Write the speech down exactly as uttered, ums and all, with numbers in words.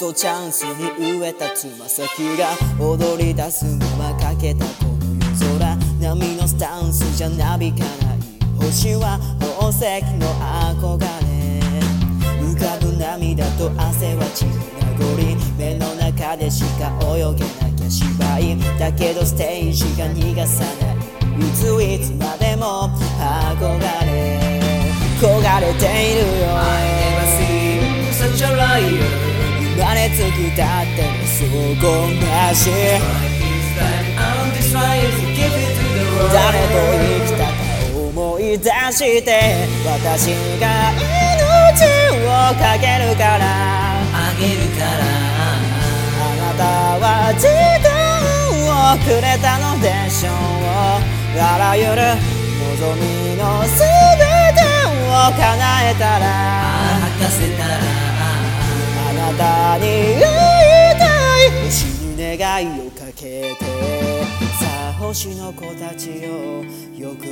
とチャンスに植えたつま先が踊り出すままかけたこの夜空、波のスタンスじゃなびかない星は宝石の憧れ、浮かぶ涙と汗は血の名残、目の中でしか泳げなきゃ芝居だけどステージが逃がさない、いついつまでも憧れ焦がれているよ。 I never seen such a liar. 生まれつきだってのそこなし、 Why is that I'm just trying to give it to the world. 誰と生きたか思い出して私が命をかけるからあげるから、 あなたは時間をくれたのでしょう、あらゆる望みのすべてを叶えたら、 吐かせたら、 あなたに会いたい星に願いをかけて、さあ星の子たちよよく